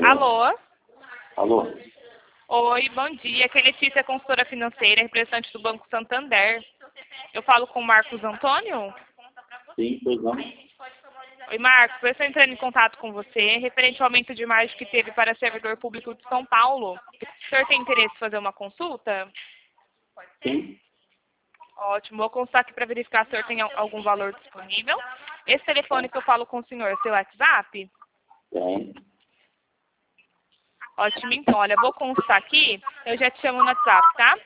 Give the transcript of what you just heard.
Alô? Alô? Oi, bom dia. Aqui é Letícia, consultora financeira, representante do Banco Santander. Eu falo com o Marcos Antônio? Sim, pois não. Oi, Marcos. Eu estou entrando em contato com você referente ao aumento de margem que teve para servidor público de São Paulo. O senhor tem interesse em fazer uma consulta? Sim, Ótimo. Vou consultar aqui para verificar se o senhor tem algum valor disponível. Esse telefone que eu falo com o senhor é seu WhatsApp? tem. Ótimo, então. Olha, vou consultar aqui. Eu já te chamo no WhatsApp, tá?